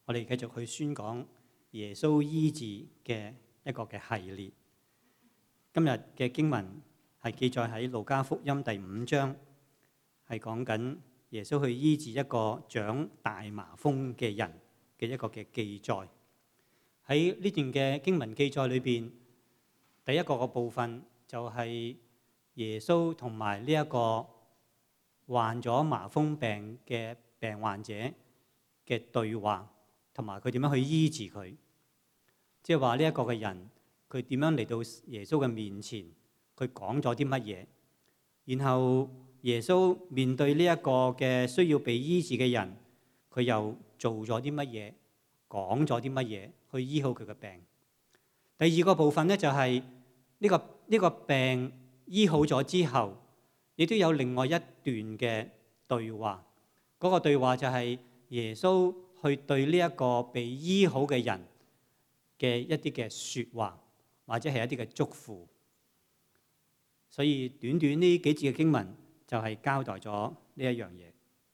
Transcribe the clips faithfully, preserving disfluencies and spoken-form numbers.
我哋繼續去宣講耶穌醫治嘅一個嘅系列。今日嘅經文係記載喺路加福音第五章，係講緊耶穌去醫治一個長大麻風嘅人嘅一個嘅記載。喺呢段嘅經文記載裏邊，第一個嘅部分就係耶穌同埋呢一個患咗麻風病嘅病患者嘅對話，同埋佢點樣去醫治佢。即係話呢一個嘅人，佢點樣嚟到耶穌嘅面前，佢講咗啲乜嘢，然後耶穌面對呢一個嘅需要被醫治嘅人，佢又做咗啲乜嘢，講咗啲乜嘢去醫好佢嘅病。第二個部分咧就係呢個呢個病醫好咗之後，亦都有另外一段嘅對話。嗰個對話就係耶穌去對呢一個被醫好嘅人嘅一啲嘅説話，或者係一啲嘅祝福。所以短短呢幾節嘅經文就係交代咗呢一樣嘢。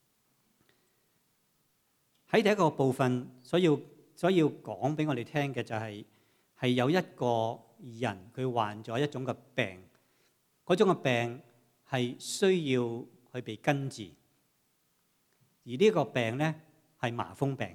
喺第一個部分，所要所要講俾我哋聽嘅就係係有一個人佢患咗一種嘅病，嗰種嘅病係需要去被根治，而呢個病咧係麻風病。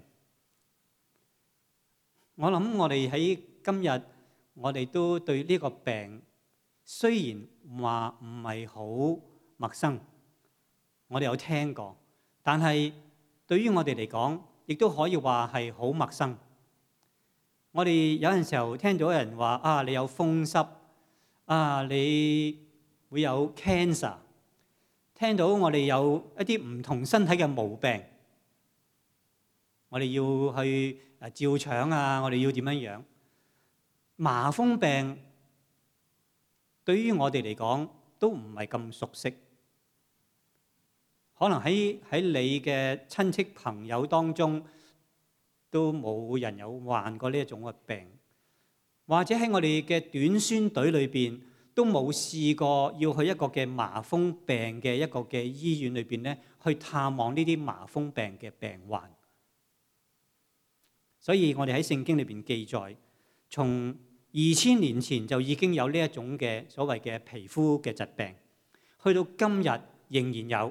我諗我哋喺今日，我哋都對呢個病雖然話唔係好陌生，我哋有聽過，但係對於我哋嚟講，亦都可以話係好陌生。我哋有陣時候聽到人話啊，你有風濕啊，你會有 cancer， 聽到我哋有一啲唔同身體嘅毛病，我哋要去誒照腸啊，我哋要點樣樣？麻風病對於我哋嚟講都唔係咁熟悉，可能喺喺你嘅親戚朋友當中都冇人有患過呢一種嘅病，或者喺我哋嘅短宣隊裏邊都冇試過要去一個嘅麻風病嘅一個嘅醫院裏邊咧，去探望呢啲麻風病嘅病患。所以我哋喺聖經裏邊記載，從二千年前就已經有呢一種嘅所謂嘅皮膚嘅疾病，去到今日仍然有。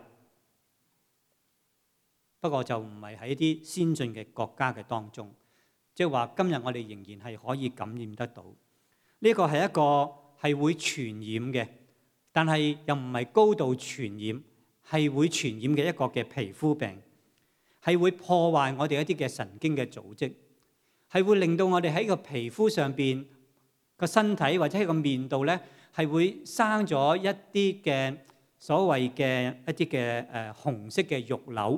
不過就唔係喺一啲先進嘅國家嘅當中，即係話今日我哋仍然係可以感染得到。呢個係一個係會傳染嘅，但係又唔係高度傳染，係會傳染嘅一個嘅皮膚病，係會破壞我哋一啲嘅神經嘅組織，係會令到我哋喺個皮膚上邊個身體或者喺個面度咧，係會生咗一啲嘅所謂嘅一啲嘅誒紅色嘅肉瘤。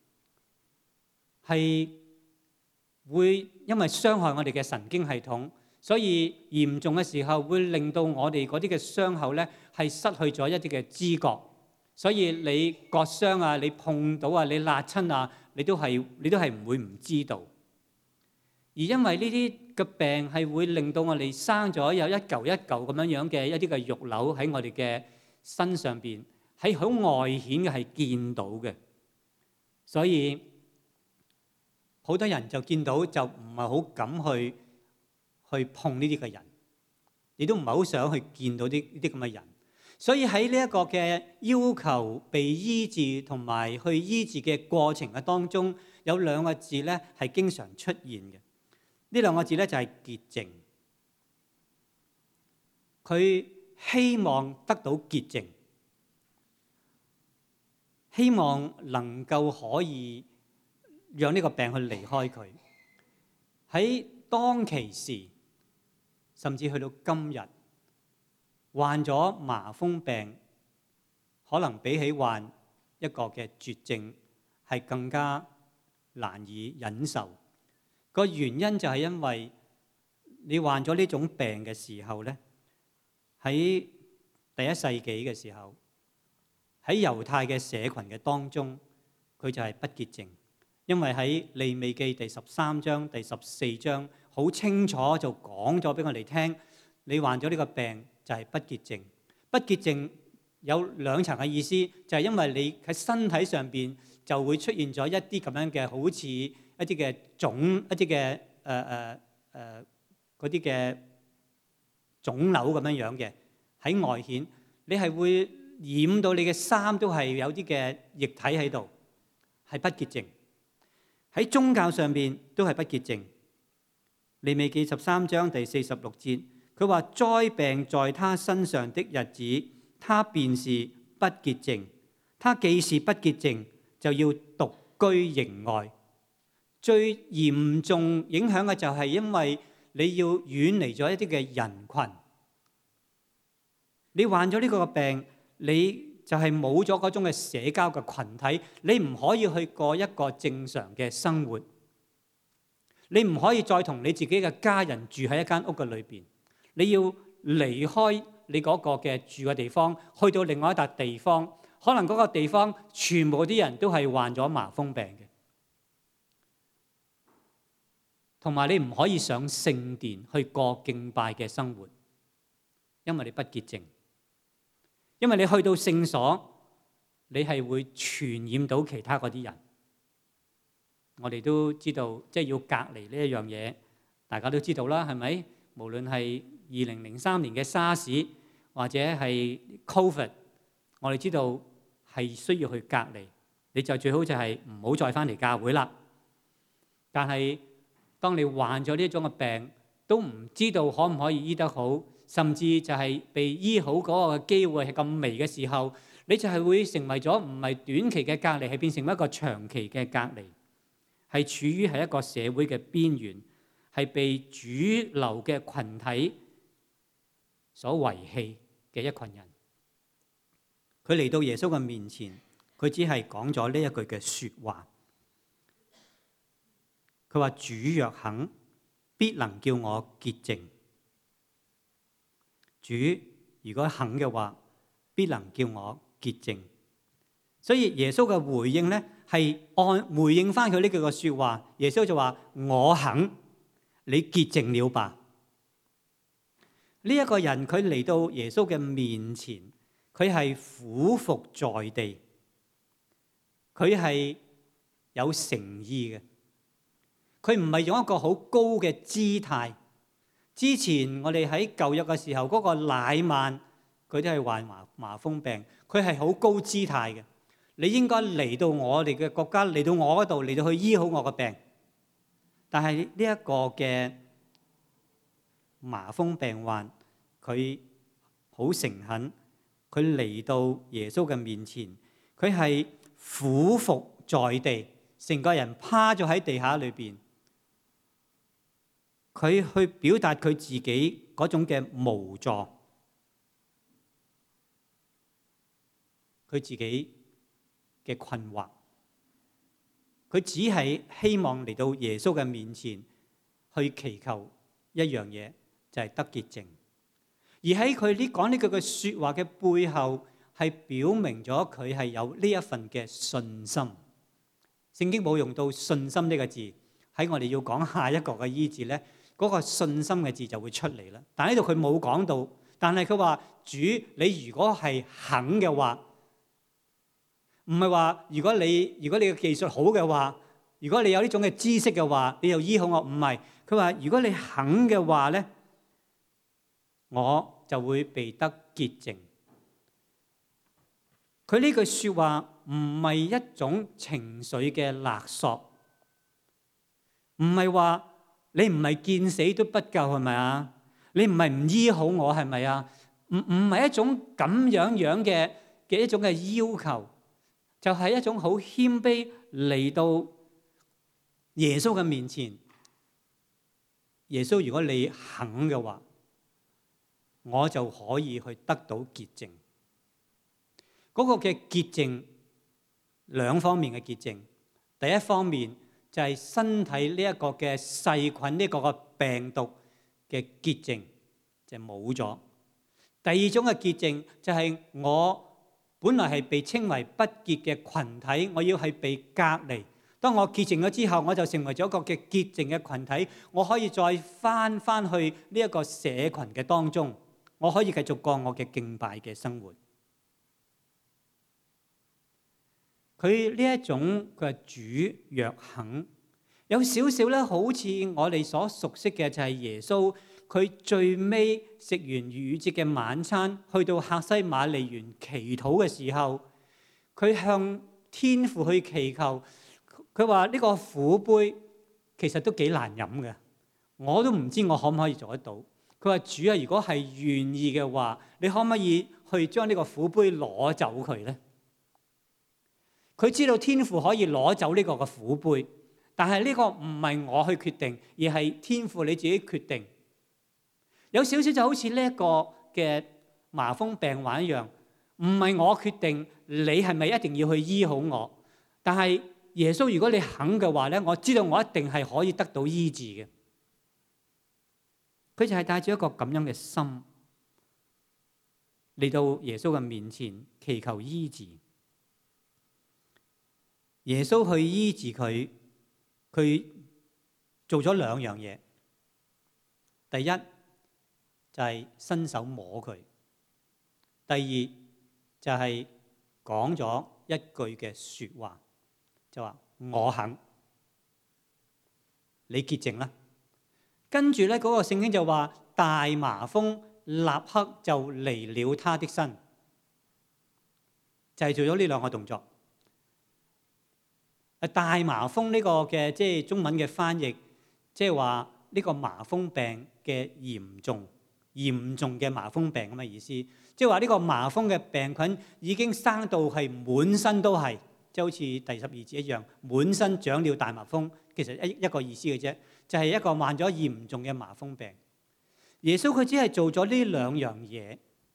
係會因為傷害我哋嘅神經系統，所以嚴重嘅時候會令到我哋嗰啲嘅傷口咧係失去咗一啲嘅知覺，所以你割傷啊、你碰到啊、你辣親啊，你都係你都係唔會唔知道。而因為呢啲嘅病係會令到我哋生咗有一嚿一嚿咁樣樣嘅一啲嘅肉瘤喺我哋嘅身上邊，係好外顯嘅，係見到嘅，所以好多人就見到就唔係好敢去去碰呢啲嘅人，你都唔係好想去見到啲呢啲咁嘅人。所以喺呢一個嘅要求被醫治同埋去醫治嘅過程嘅當中，有兩個字咧係經常出現嘅。呢兩個字咧就係潔淨。佢希望得到潔淨，希望能夠可以讓呢個病去離開佢。喺當其時，甚至去到今日，患咗麻風病，可能比起患一個嘅絕症係更加難以忍受。個原因就係因為你患咗呢種病嘅時候咧，喺第一世紀嘅時候，喺猶太嘅社群嘅當中，佢就係不潔淨。因為喺利未記第十三章、第十四章好清楚就講咗俾我哋聽，你患咗呢個病就係不潔淨。不潔淨有兩層嘅意思，就係因為你喺身體上邊就會出現咗一啲咁樣嘅好似一啲嘅腫一啲嘅誒誒誒嗰啲嘅腫瘤咁樣樣嘅喺外顯，你係會染到你嘅衫都係有啲嘅液體喺度，係不潔淨。喺宗教上邊都係不潔淨。利未記十三章第四十六節，佢話災病在他身上的日子，他便是不潔淨。他既是不潔淨，就要獨居營外。最嚴重影響嘅就係因為你要遠離咗一啲嘅人群。你患咗呢個病，你就係冇咗嗰種嘅社交嘅群體，你唔可以去過一個正常嘅生活。你唔可以再同你自己嘅家人住喺一間屋嘅裏邊，你要離開你嗰個嘅住嘅地方，去到另外一笪地方，可能嗰個地方全部啲人都係患咗麻風病嘅，同埋你唔可以上聖殿去過敬拜嘅生活，因為你不潔淨，因為你去到聖所，你係會傳染到其他嗰啲人。我哋都知道，即係要隔離呢一樣嘢，大家都知道啦，係咪？無論係二零零三年嘅沙士或者係 Covid， 我哋知道係需要去隔離。你就最好就係唔好再翻嚟教會啦。但係當你患咗呢一種嘅病，都唔知道可唔可以醫得好，甚至就係被醫好嗰個嘅機會係咁微嘅時候，你就係會成為咗唔係短期嘅隔離，係變成一個長期嘅隔離。係處於係一個社會嘅邊緣，係被主流嘅群體所遺棄嘅一群人。佢嚟到耶穌嘅面前，佢只係講咗呢一句嘅説話。佢話：主若肯，必能叫我潔淨。主如果肯嘅話，必能叫我潔淨。所以耶穌嘅回應咧，係按回應翻佢呢句嘅説話。耶穌就話：我肯，你潔淨了吧。呢一個人佢嚟到耶穌嘅面前，佢係俯伏在地，佢係有誠意嘅。佢唔係用一個好高嘅姿態。之前我哋喺舊約嘅時候，嗰個乃縵佢都係患麻麻風病，佢係好高姿態嘅。你應該嚟到我哋嘅國家，嚟到我嗰度，嚟到去醫好我個病。但係呢一個嘅麻風病患，佢好誠懇，佢嚟到耶穌嘅面前，佢係俯伏在地，成個人趴咗喺地下裏邊。佢去表達佢自己嗰種嘅無助，佢自己嘅困惑，佢只係希望嚟到耶穌嘅面前去祈求一樣嘢，就係得潔淨。而喺佢呢講呢句嘅説話嘅背後，係表明咗佢係有呢一份嘅信心。聖經冇用到信心呢個字，喺我哋要講下一個嘅醫治咧，嗰個信心嘅字就會出嚟啦。但係呢度佢冇講到，但係佢話：主，你如果係肯嘅話。唔係話如果你如果你嘅技術好嘅話，如果你有呢種嘅知識嘅話，你又醫好我。唔係，佢話如果你肯嘅話咧，我就會被得潔淨。佢呢句説話唔係一種情緒嘅勒索，唔係話你唔係見死都不救係咪啊？你唔係唔醫好我係咪啊？唔唔係一種咁樣樣嘅嘅一種嘅要求。就係一種好謙卑嚟到耶穌嘅面前。耶穌，如果你肯嘅話，我就可以去得到潔淨。嗰個嘅潔淨，兩方面嘅潔淨。第一方面就係身體呢一個嘅細菌，呢個嘅病毒嘅潔淨就冇咗。第二種嘅潔淨就係我本來係被稱為不潔嘅群體，我要係被隔離。當我潔淨咗之後，我就成為咗一個嘅潔淨嘅群體，我可以再翻翻去呢一個社群嘅當中，我可以繼續過我嘅敬拜嘅生活。 佢呢一種佢係主若肯，有少少咧，好似我哋所熟悉嘅就係耶穌，佢最尾食完逾越節嘅晚餐，去到客西馬尼園祈禱嘅時候，佢向天父去祈求，佢話呢個苦杯其實都幾難飲嘅，我都唔知我可唔可以做得到。佢話主啊，如果係願意嘅話，你可唔可以去將呢個苦杯攞走佢咧？佢知道天父可以攞走呢個嘅苦杯，但係呢個唔係我去決定，而係天父你自己決定。有少少就好似呢一個嘅麻風病患一樣，唔係我決定你係咪一定要去醫好我，但係耶穌如果你肯嘅話咧，我知道我一定係可以得到醫治嘅。佢就係帶住一個咁樣嘅心嚟到耶穌嘅面前祈求醫治。耶穌去醫治佢，佢做咗兩樣嘢。第一就係伸手摸佢，第二就係講咗一句嘅說話，就話我肯，你潔淨啦。跟住咧，嗰個聖經就話大麻風立刻就離了他的身，就係做咗呢兩個動作。大麻風呢個嘅即係中文嘅翻譯，即係話呢個麻風病嘅嚴重、嚴重嘅麻風病咁嘅意思。即係話呢個麻風嘅病菌已經生到係滿身都係，即係好似第十二節一樣，滿身長了大麻風。其實一一個意思嘅啫，就係一個患咗嚴重嘅麻風病。耶穌佢只係做咗呢兩樣嘢。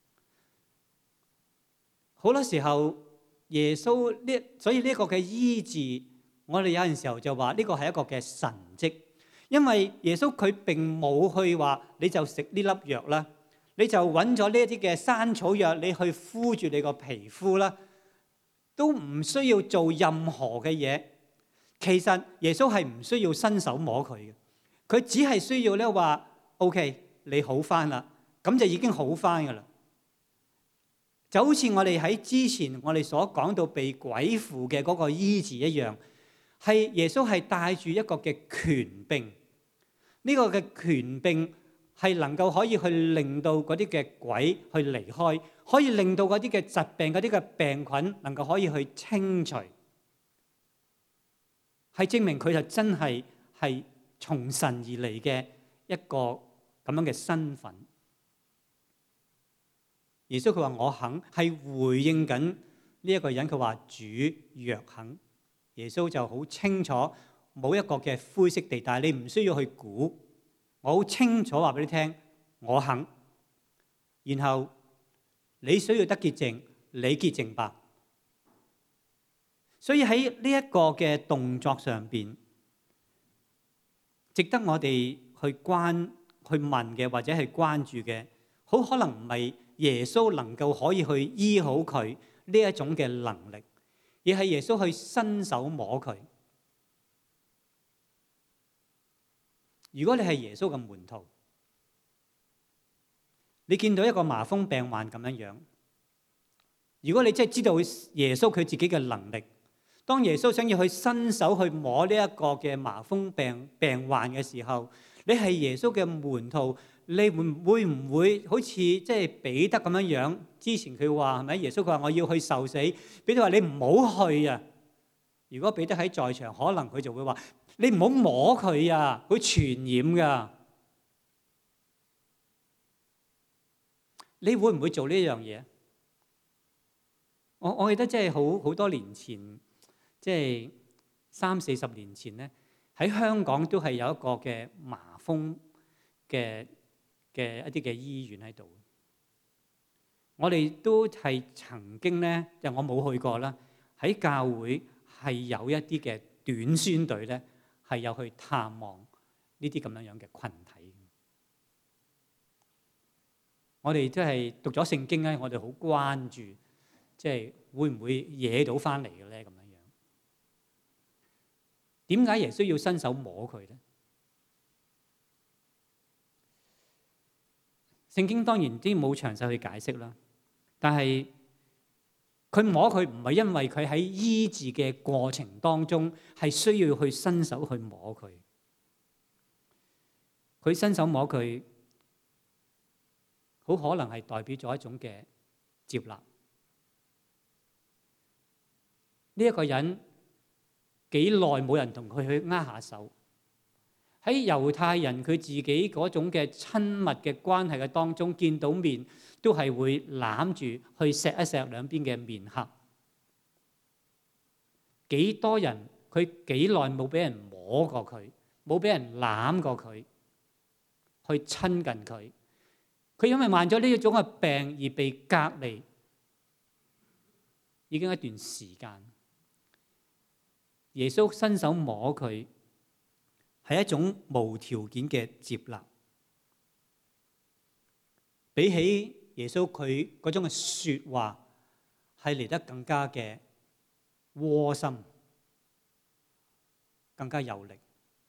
好多時候耶穌呢，所以呢個嘅醫治，我哋有陣時候就話呢個係一個嘅神蹟，因為耶穌佢並冇去話你就食呢粒藥啦，你就揾咗呢一啲嘅山草藥，你去敷住你個皮膚啦，都唔需要做任何嘅嘢。其實耶穌係唔需要伸手摸佢嘅，佢只係需要咧話 OK， 你好翻啦，咁就已經好翻噶啦。就好似我哋喺之前我哋所講到被鬼附嘅嗰個醫治一樣，係耶穌係帶住一個嘅權柄，呢個嘅權柄係能夠可以去令到嗰啲嘅鬼去離開，可以令到嗰啲嘅疾病、嗰啲嘅病菌能夠可以去清除，係證明佢就真係係從神而嚟嘅一個咁樣嘅身份。耶穌佢話我肯，係回應緊呢一個人，佢話主若肯。耶穌就好清楚，冇一個嘅灰色地帶，你唔需要去估。我好清楚話俾你聽，我肯。然後你需要得潔淨，你潔淨吧。所以喺呢一個嘅動作上邊，值得我哋去關去問嘅，或者係關注嘅，好可能唔係耶穌能夠可以去醫好佢呢一種嘅能力，而係耶穌去伸手摸佢。如果你係耶穌嘅門徒，你見到一個麻風病患咁樣樣，如果你真係知道耶穌佢自己嘅能力，當耶穌想要去伸手去摸呢一個嘅麻風病病患嘅時候，你係耶穌嘅門徒，你會會唔會好似即係彼得咁樣樣？之前佢話係咪？耶穌佢話我要去受死，彼得話你唔好去啊！如果彼得喺在場，可能佢就會話你唔好摸佢啊，會傳染噶。你會唔會做呢樣嘢？我我記得即係好好多年前，即係三四十年前咧，喺香港都係有一個嘅麻風嘅嘅一啲嘅醫院喺度。我哋都係曾經咧，就我冇去過啦。喺教會係有一啲嘅短宣隊咧，係有去探望呢啲咁樣樣嘅羣體。我哋即係讀咗聖經咧，我哋好關注，即係會唔會惹到翻嚟嘅咧？咁樣樣，點解耶穌要伸手摸佢咧？聖經當然啲冇詳細去解釋啦，但係佢摸佢唔係因為佢喺醫治嘅過程當中係需要去伸手去摸佢，佢伸手摸佢，好可能係代表咗一種嘅接納。呢一個人幾耐冇人同佢去握下手？喺猶太人佢自己嗰種嘅親密嘅關係嘅當中，見到面都係會攬住去錫一錫兩邊嘅面頰。幾多人佢幾耐冇俾人摸過佢，冇俾人攬過佢，去親近佢。佢因為患咗呢一種嘅病而被隔離，已經一段時間。耶穌伸手摸佢，係一種無條件嘅接納。比起耶穌佢嗰種嘅説話，係嚟得更加嘅窩心，更加有力。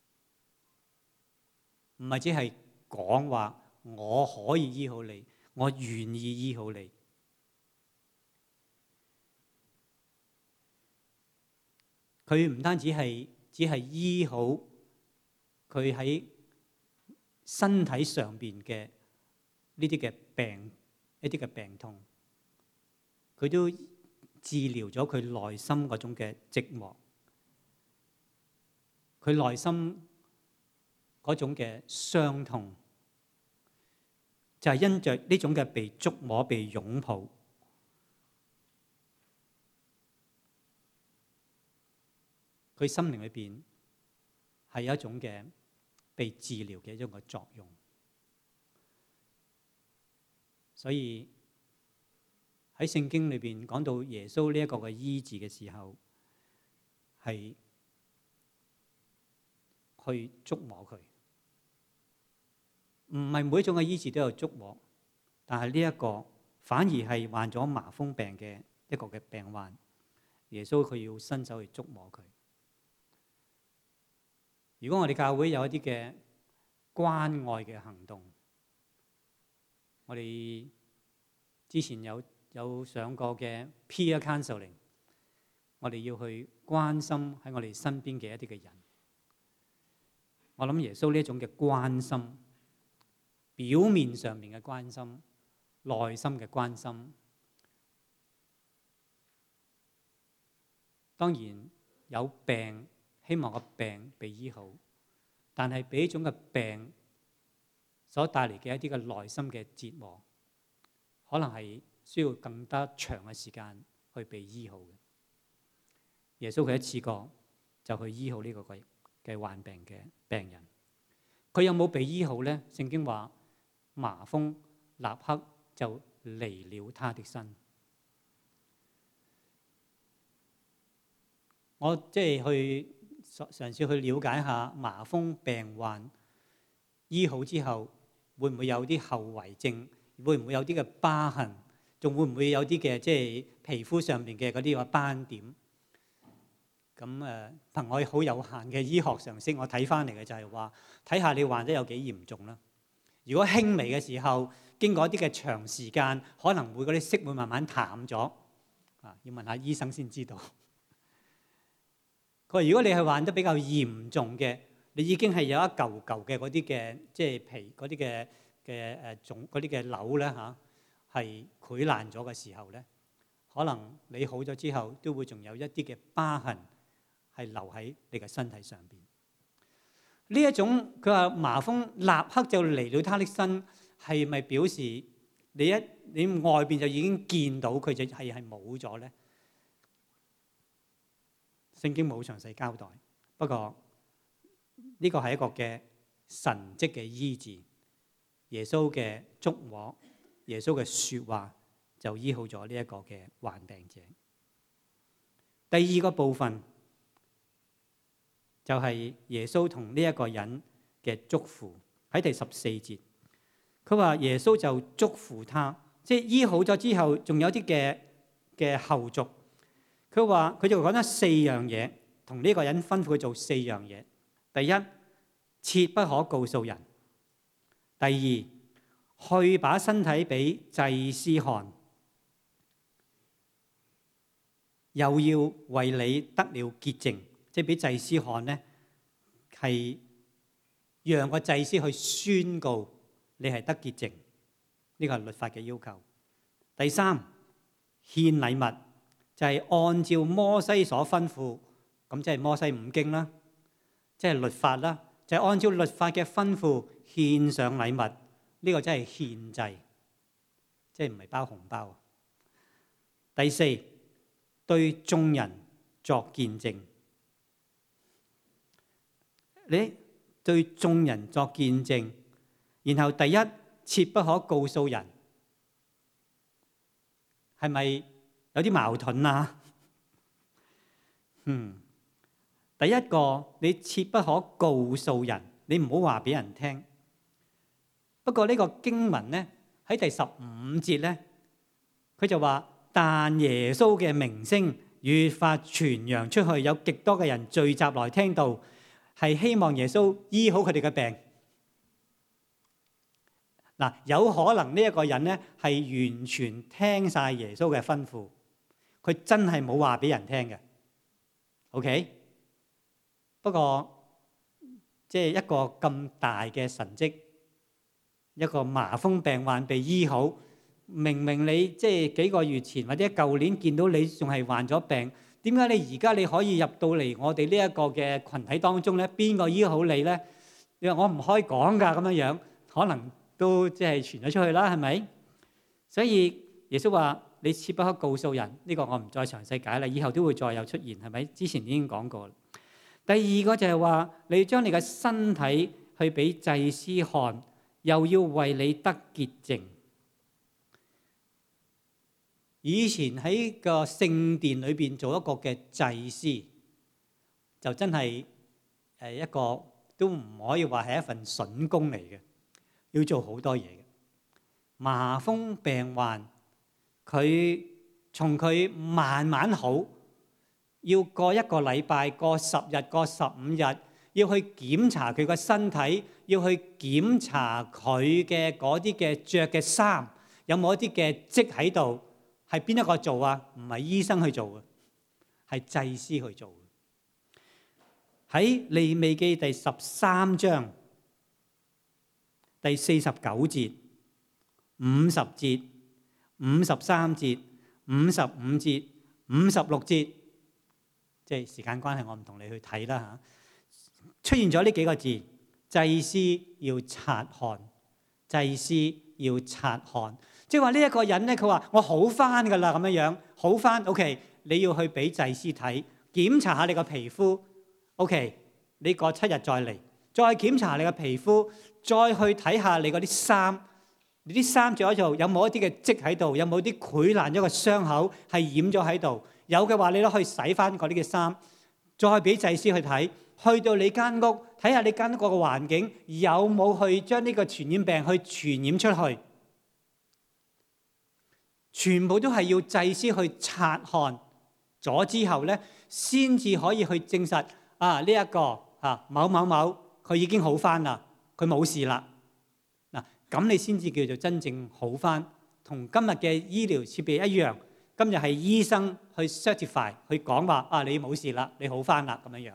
唔係只係講話我可以醫好你，我願意醫好你。佢唔單止係只係醫好佢喺身體上邊嘅呢啲嘅病，一啲嘅病痛，佢都治療咗佢內心嗰種嘅寂寞，佢內心嗰種嘅傷痛，就係因着呢種嘅被觸摸、被擁抱。佢心靈裏邊係有一種嘅被治療嘅一種嘅作用，所以喺聖經裏邊講到耶穌呢一個嘅醫治嘅時候，係去觸摸佢，唔係每一種嘅醫治都有觸摸，但係呢一個反而係患咗麻風病嘅一個嘅病患，耶穌佢要伸手去觸摸佢。如果我哋教會有一啲嘅關愛嘅行動，我哋之前有有上過嘅 peer counseling， 我哋要去關心喺我哋身邊嘅一啲嘅人。我諗耶穌呢一種嘅關心，表面上面嘅關心，內心嘅關心，當然有病，希望個病被醫好，但係俾呢種嘅病所帶嚟嘅一啲嘅內心嘅折磨，可能係需要更加長嘅時間去被醫好嘅。耶穌佢一次過就去醫好呢個嘅嘅患病嘅病人。佢有冇被醫好咧？聖經話麻風立刻就離了他的身。我即係去嘗試去了解下麻風病患醫好之後，會唔會有啲後遺症？會唔會有啲嘅疤痕？仲會唔會有啲嘅即係皮膚上面嘅嗰啲嘅斑點？咁誒，憑我好有限嘅醫學常識，我睇翻嚟嘅就係話，睇下你患得有幾嚴重啦。如果輕微嘅時候，經過一啲嘅長時間，可能會嗰啲色會慢慢淡咗。啊，要問下醫生先知道。佢話：如果你係患得比較嚴重嘅，你已經係有一嚿嚿嘅嗰啲嘅即係皮嗰啲嘅嘅誒腫嗰啲嘅瘤咧嚇，係潰爛咗嘅時候咧，可能你好咗之後，都會仲有一啲嘅疤痕係留喺你嘅身體上邊。呢一種佢話麻風立刻就離了他的身，係咪表示你一你外邊就已經見到佢就係係冇咗咧？聖經冇詳細交代，不過呢個係一個嘅神蹟嘅醫治，耶穌嘅觸摸，耶穌嘅説話就醫好咗呢一個嘅患病者。第二個部分就係耶穌同呢一個人嘅祝福，喺第十四節，佢話耶穌就祝福他，即係醫好咗之後，仲有啲嘅嘅後續。佢話佢就講咗四樣嘢，同呢個人吩咐佢做四樣嘢。第一，切不可告訴人；第二，去把身體俾祭司看； 又要為你得了潔淨，即係俾祭司看呢，係讓個祭司去宣告你係得潔淨，呢個係律法嘅要求。第三，獻禮物就係按照摩西所吩咐，咁即係摩西五經啦，即係律法啦，就係按照律法嘅吩咐獻上禮物，呢個真係獻祭，即係唔係包紅包。第四，對眾人作見證，你對眾人作見證，然後第一，切不可告訴人，係咪有啲矛盾啊？嗯，第一個你切不可告訴人，你唔好話俾人聽。不過呢個經文咧喺第十五節咧，佢就話：但耶穌嘅名聲越發傳揚出去，有極多嘅人聚集來聽道，係希望耶穌醫好佢哋嘅病。嗱，有可能呢一個人咧係完全聽晒耶穌嘅吩咐，佢真係冇話俾人聽嘅。OK， 不過即係一個咁大嘅神蹟，一個麻風病患被醫好，明明你即係幾個月前或者舊年見到你仲係患咗病，點解你而家你可以入到嚟我哋呢一個嘅群體當中咧？邊個醫好你咧？你話我唔可以講㗎咁樣樣，可能都即係傳咗出去啦，係咪？所以耶穌話：你切不可告訴人，呢個我唔再詳細解啦，以後都會再有出現，係咪？之前已經講過。第二個就係話，你將你嘅身體去俾祭司看，又要為你得潔淨。以前喺個聖殿裏邊做一個嘅祭司，就真係誒一個都唔可以話係一份筍工嚟嘅，要做好多嘢嘅。麻風病患，佢從佢慢慢好，要過一個禮拜、過十日、過十五日，要去檢查佢個身體，要去檢查佢嘅嗰啲嘅着嘅衫有冇一啲嘅跡喺度。係邊一個做啊？唔係醫生去做嘅，係祭司去做嘅。喺利未記第十三章第四十九節、五十節、五十三節、五十五節、五十六節，即係時間關係，我唔同你去睇啦嚇。出現咗呢幾個字：祭司要察看，祭司要察看。即係話呢一個人咧，佢話我好翻噶啦，咁樣樣好翻。OK， 你要去俾祭司睇，檢查下你個皮膚。OK， 你過七日再嚟，再檢查你個皮膚，再去睇下你嗰啲衫，你啲衫着咗做有冇一啲嘅跡喺度，有冇啲潰爛咗個傷口係染咗喺度？有嘅話，你都可以洗翻嗰啲嘅衫，再俾祭司去睇。去到你間屋睇下你間屋個環境有冇去將呢個傳染病去傳染出去。全部都係要祭司去察看咗之後咧，先至可以去證實啊呢一個啊某某某佢已經好翻啦，佢冇事啦。嗱，咁你先至叫做真正好翻，同今日嘅醫療設備一樣。今日係醫生去 certify 去講話啊，你冇事啦，你好翻啦咁樣樣。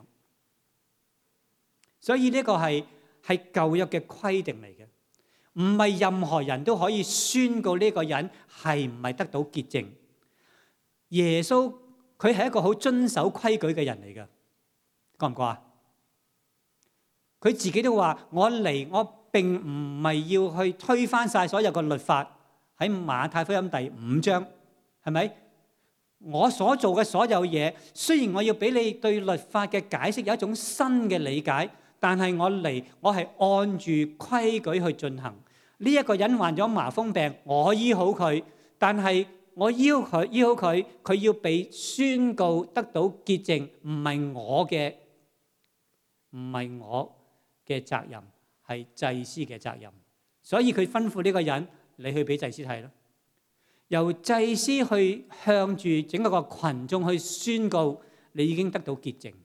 所以呢個係係舊約嘅規定嚟嘅。唔係任何人都可以宣告呢個人係唔係得到潔淨。耶穌佢係一個好遵守規矩嘅人嚟嘅，覺唔覺啊？佢自己都話：我嚟，我並唔係要去推翻晒所有嘅律法。喺馬太福音第五章，係咪？我所做嘅所有嘢，雖然我要俾你對律法嘅解釋有一種新嘅理解。但係我嚟，我係按住規矩去進行。呢一個人患咗麻風病，我醫好佢。但係我醫好佢，醫好佢，佢要被宣告得到潔淨，唔係我嘅，唔係我嘅責任，係祭司嘅責任。所以佢吩咐呢個人，你去俾祭司睇咯。由祭司去向住整個個群眾去宣告，你已經得到潔淨。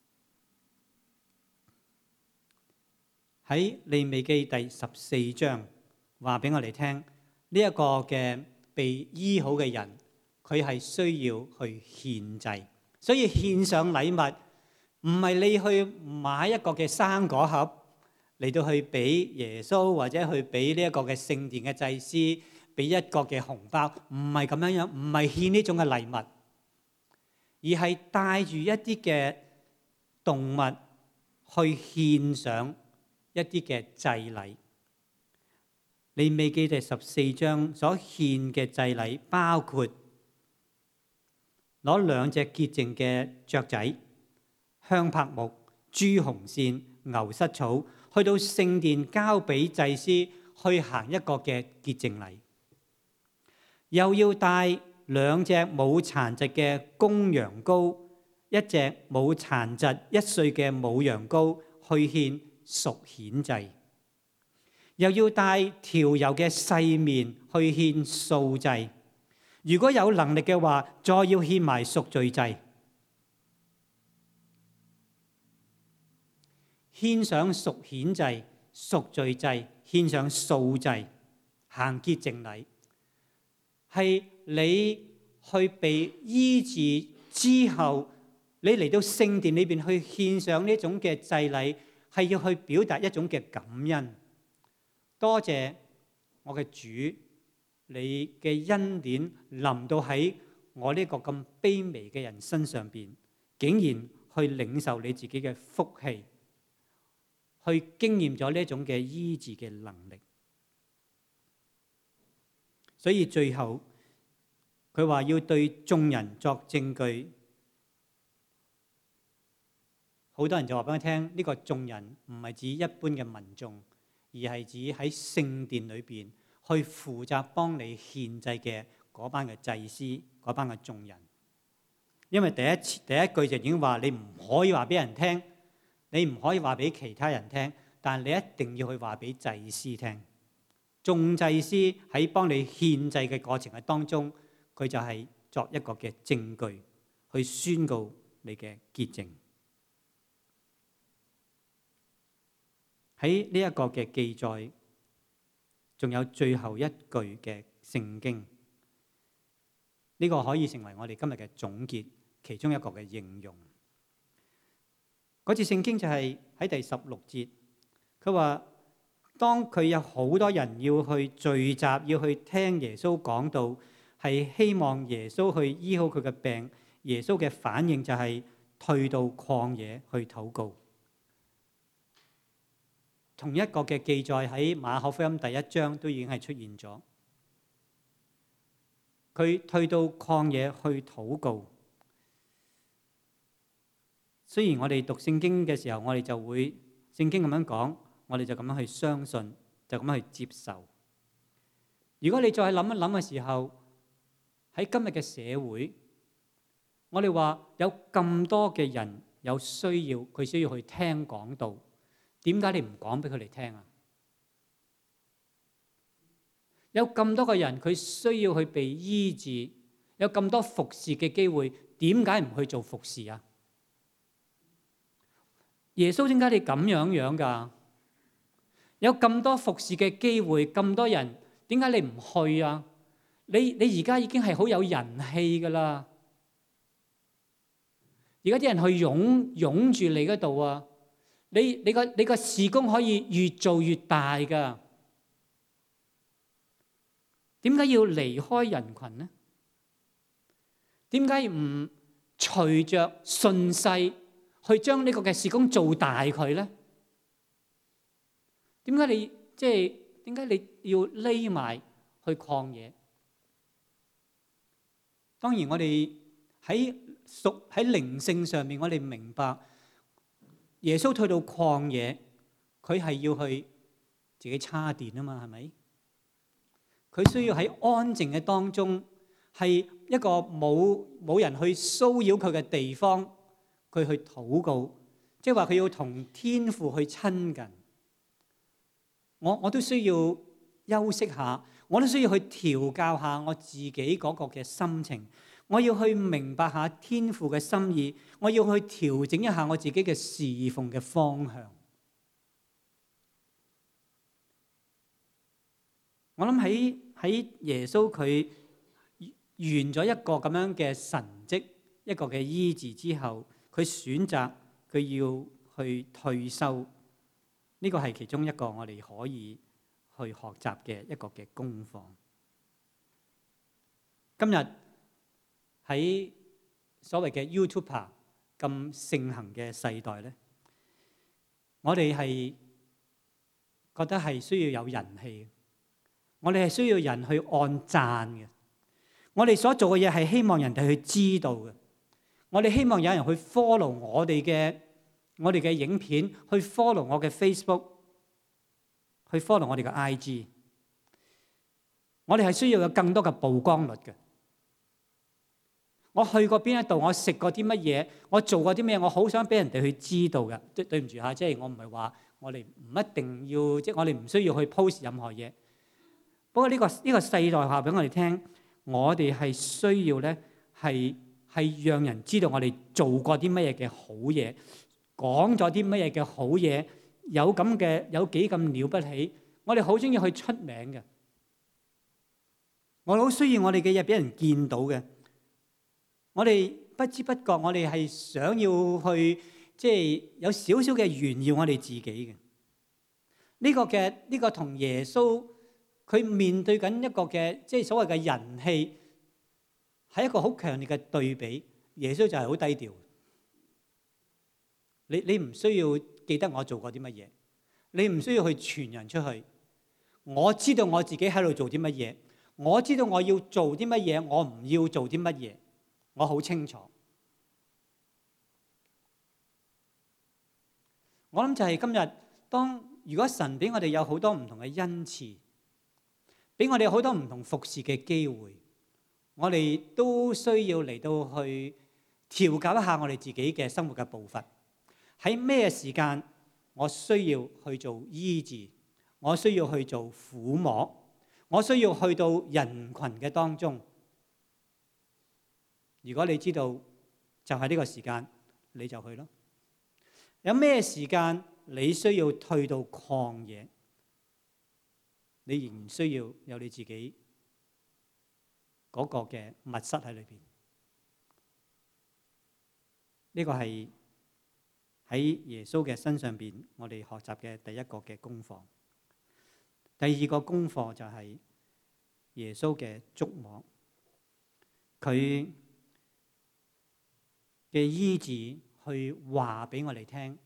喺利未記第十四章話俾我哋聽，呢一個嘅被醫好嘅人， 佢係需要去獻祭。所以獻上禮物唔係你去買一個嘅生果盒嚟到去俾耶穌，或者去俾呢一個嘅聖殿嘅祭司，俾一個嘅紅包，唔係咁樣樣，唔係獻呢種嘅禮物，而係帶住一啲嘅動物去獻上一啲嘅祭禮。利未記第十四章所獻嘅祭禮，包括攞兩隻潔淨嘅雀仔、香柏木、朱紅線、牛膝草，去到聖殿交俾祭司去行一個嘅潔淨禮，又要帶兩隻冇殘疾嘅公羊羔，一隻冇殘疾一歲嘅母羊羔去獻贖愆祭，又要帶調油嘅細麵去獻素祭。如果有能力嘅話，再要獻埋贖罪祭，獻上贖愆祭、贖罪祭，獻上素祭，行潔淨禮，係你去被醫治之後，你嚟到聖殿裏邊去獻上呢種嘅祭禮，係要去表達一種嘅感恩。多謝我嘅主，你嘅恩典臨到喺我呢個咁卑微嘅人身上邊，竟然去領受你自己嘅福氣，去經驗咗呢一種嘅醫治嘅能力。所以最後佢話要對眾人作證據，好多人就話俾我聽，呢個眾人唔係指一般嘅民眾，而係指喺聖殿裏邊去負責幫你獻祭嘅嗰班嘅祭司，嗰班嘅眾人。因為第一次第一句就已經話你唔可以話俾人聽，你唔可以話俾其他人聽，但係你一定要去話俾祭司聽。眾祭司喺幫你獻祭嘅過程嘅當中，佢就係作一個嘅證據，去宣告你嘅潔淨。喺呢一個嘅記載，仲有最後一句嘅聖經，呢個可以成為我哋今日嘅總結，其中一個嘅應用。嗰次聖經就係喺第十六節，佢話當佢有好多人要去聚集，要去聽耶穌講道，係希望耶穌去醫好佢嘅病，耶穌嘅反應就係退到曠野去禱告。同一個嘅記載喺馬可福音第一章都已經係出現咗。佢退到曠野去禱告。雖然我哋讀聖經嘅時候，我哋就會聖經咁樣講，我哋就咁樣去相信，就咁樣去接受。如果你再諗一諗嘅時候，喺今日嘅社會，我哋話有咁多嘅人有需要，佢需要去聽講道。點解你唔講俾佢哋聽啊？有咁多個人佢需要去被醫治，有咁多服侍嘅機會，點解唔去做服侍啊？耶穌，點解你咁樣樣㗎？有咁多服侍嘅機會，咁多人，點解你唔去啊？你你而家已經係好有人氣㗎啦，而家啲人去擁擁住你嗰度啊！你你個你個事工可以越做越大㗎，點解要離開人群呢？點解唔隨着順勢去將呢個嘅事工做大佢呢？點解你即係點解你要匿埋去曠野？當然我哋喺屬喺靈性上面，我哋明白。耶穌退到曠野，佢係要去自己叉電啊嘛，係咪？佢需要喺安靜嘅當中，係一個冇冇人去騷擾佢嘅地方，佢去禱告，即係話佢要同天父去親近。我我都需要休息下，我都需要去調教下我自己嗰個嘅心情。我要去明白下天父嘅心意，我要去調整一下我自己嘅侍奉嘅方向。我諗喺喺耶穌佢咗一個咁樣嘅神蹟，一個嘅醫治之後，佢選擇佢要去退休，呢個係其中一個我哋可以去學習嘅一個嘅功課。今日喺所謂嘅 YouTuber 咁盛行嘅世代咧，我哋係覺得係需要有人氣，我哋係需要人去按讚嘅。我哋所做嘅嘢係希望人哋去知道嘅。我哋希望有人去 follow 我哋嘅我哋嘅影片，去 follow 我嘅 Facebook， 去 follow 我哋嘅 I G。我哋係需要有更多嘅曝光率嘅。我去過邊一度，我食過啲乜嘢，我做過啲咩，我好想俾人哋去知道嘅。對對唔住嚇，即係我唔係話我哋唔一定要，即係我哋唔需要去 post 任何嘢。不過呢個呢個世代話俾我哋聽，我哋係需要咧，係係讓人知道我哋做過啲乜嘢嘅好嘢，講咗啲乜嘢嘅好嘢，有咁嘅有幾咁了不起。我哋好中意去出名嘅，我哋好需要我哋嘅嘢俾人見到嘅。我哋不知不覺，我哋係想要去，即係有少少嘅炫耀我哋自己嘅。呢個嘅呢個同耶穌佢面對緊一個嘅即係所謂嘅人氣，係一個好強烈嘅對比。耶穌就係好低調。你你唔需要記得我做過啲乜嘢，你唔需要去傳人出去。我知道我自己喺度做啲乜嘢，我知道我要做啲乜嘢，我唔要做啲乜嘢。我好清楚，我諗就係今日，當如果神俾我哋有好多唔同嘅恩賜，俾我哋好多唔同服侍嘅機會，我哋都需要嚟到去調教一下我哋自己嘅生活嘅步伐。喺咩時間我需要去做醫治，我需要去做撫摸，我需要去到人群嘅當中。如果你知道就係呢個時間，你就去咯。有咩時間你需要退到曠野，你仍然需要有你自己嗰個嘅密室喺裏邊。呢個係喺耶穌嘅身上邊，我哋學習嘅第一個嘅功課。第二個功課就係耶穌嘅觸摸，佢嘅醫治去話俾我哋聽，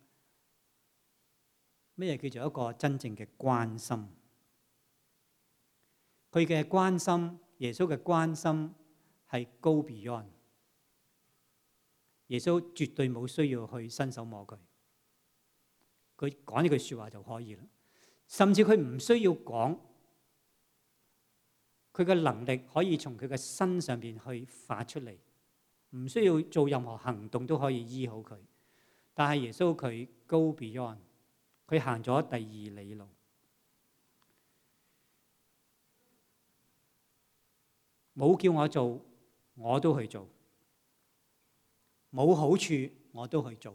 咩叫做一個真正嘅關心？佢嘅關心，耶穌嘅關心係 go beyond。耶穌絕對冇需要去伸手摸佢，佢講呢句説話就可以啦。甚至佢唔需要講，佢嘅能力可以從佢嘅身上邊去發出嚟。唔需要做任何行動都可以醫好佢，但係耶穌佢 go beyond， 佢行咗第二里路，冇叫我做我都去做，冇好處我都去做。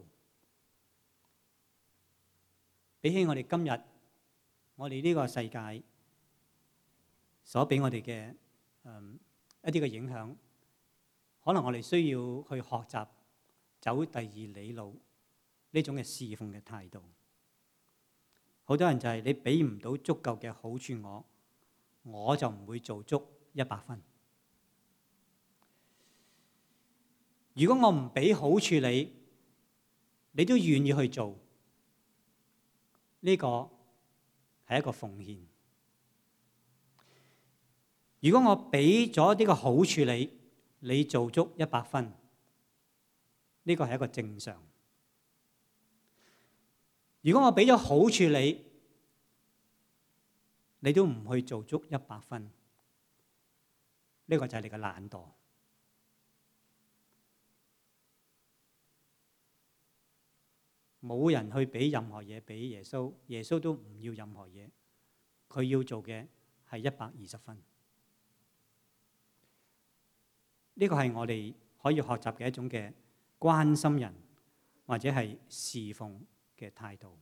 比起我哋今日，我哋呢個世界所俾我哋嘅嗯一啲嘅影響。可能我哋需要去學習走第二里路呢種嘅侍奉嘅態度。好多人就係你俾唔到足夠嘅好處我，我就唔會做足一百分。如果我唔俾好處你，你都願意去做，呢個係一個奉獻。如果我俾咗呢個好處你，你做足一百分，呢個係一個正常。如果我俾咗好處你，你都唔去做足一百分，呢個就係你嘅懶惰。冇人去俾任何嘢俾耶穌，耶穌都唔要任何嘢，佢要做嘅係一百二十分。呢個係我哋可以學習嘅一種嘅關心人或者係侍奉嘅態度。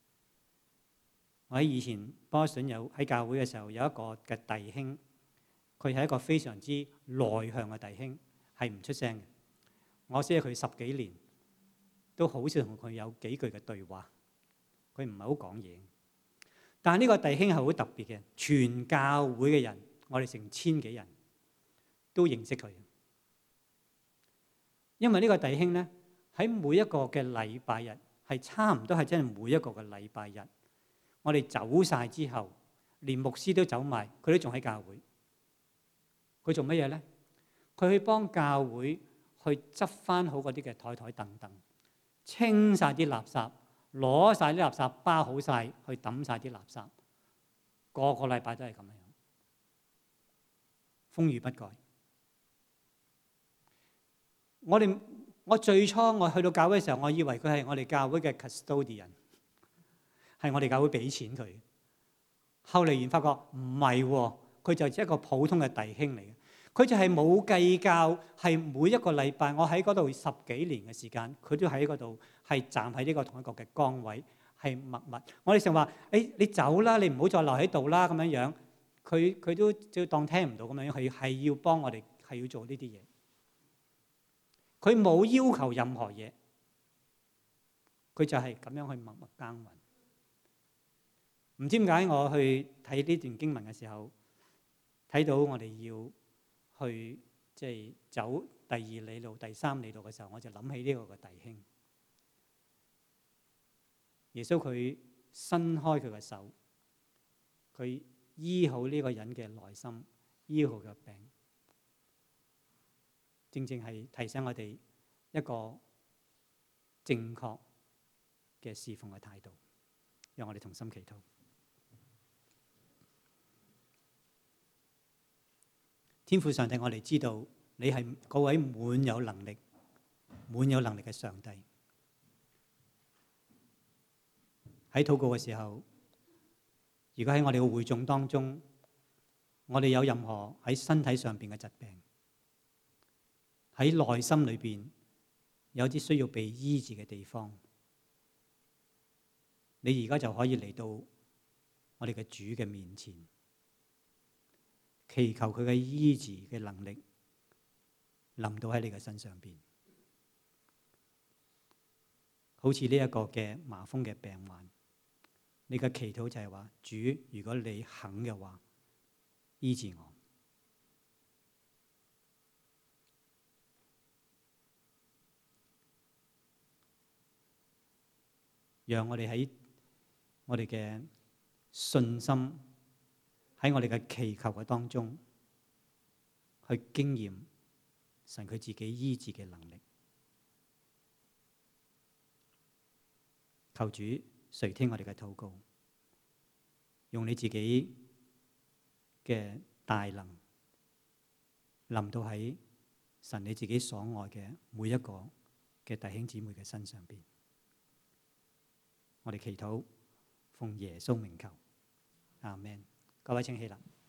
我喺以前波士頓有喺教會嘅時候，有一個嘅弟兄， 佢係一個非常之內向嘅弟兄，係唔出聲嘅。我識咗佢十幾年，都好少同佢有幾句嘅對話。佢唔係好講嘢。但係呢個弟兄係好特別嘅，全教會嘅人，我哋成千幾人都認識佢。因為呢個弟兄咧，喺每一個嘅禮拜日，係差唔多係真係每一個嘅禮拜日，我哋走晒之後，連牧師都走埋，佢都仲喺教會。佢做乜嘢咧？佢去幫教會去執翻好嗰啲嘅台台凳凳，清晒啲垃圾，攞晒啲垃圾包好晒，去抌晒啲垃圾。個個禮拜都係咁樣，風雨不改。我哋我最初我去到教會嘅時候，我以為佢係我哋教會嘅 custodian， 係我哋教會俾錢佢。後嚟完發覺唔係喎，佢就係一個普通嘅弟兄嚟嘅。佢就係冇計較，係每一個禮拜我喺嗰度十幾年嘅時間，佢都喺嗰度係站喺呢個同一個嘅崗位，係默默。我哋成日話：誒你走啦，你唔好再留喺度啦咁樣樣。佢佢都就當聽唔到咁樣樣，係係要幫我哋，係要做呢啲嘢。佢冇要求任何嘢，佢就係咁樣去默默耕耘。唔知點解我去睇呢段經文嘅時候，睇到我哋要去即係走第二里路、第三里路嘅時候，我就諗起呢個嘅弟兄。耶穌佢伸開佢嘅手，佢醫好呢個人嘅內心，醫好佢嘅病。正正係提醒我哋一個正確嘅侍奉嘅態度，讓我哋同心祈禱。天父上帝，我哋知道你係嗰位滿有能力、滿有能力嘅上帝。喺禱告嘅時候，如果喺我哋嘅會眾當中，我哋有任何喺身體上邊嘅疾病，喺內心裏邊有啲需要被醫治嘅地方，你而家就可以嚟到我哋嘅主嘅面前，祈求佢嘅醫治嘅能力臨到喺你嘅身上邊。好似呢一個嘅麻風嘅病患，你嘅祈禱就係話：主，如果你肯嘅話，醫治我。讓我哋喺我哋嘅信心，喺我哋嘅祈求嘅當中，去經驗神佢自己醫治嘅能力。求主垂聽我哋嘅禱告，用你自己嘅大能臨到喺神你自己所愛嘅每一個嘅弟兄姊妹嘅身上邊。我哋祈禱，奉耶穌名求，阿們。各位請起立。